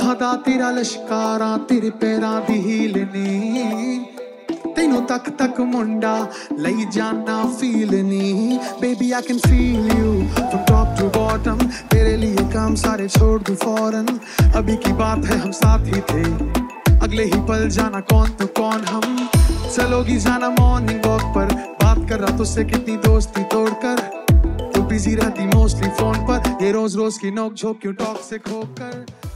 दा तेरा लश्कारा तेरे पैरां दी हील ने तेनू तक तक मुंडा लई जाना फील नी baby I can feel you from top to bottom तेरे लिए काम सारे छोड़ दूं फौरन अभी की बात है हम साथ ही थे अगले ही पल जाना कौन तो कौन हम चलोगी जाना मॉर्निंग वॉक पर बात कर रहा तुझसे कितनी दोस्ती तोड़कर तू बिजी रहती मोस्टली फोन पर ये रोज रोज की नोक झोंक क्यों टॉक्सिक होकर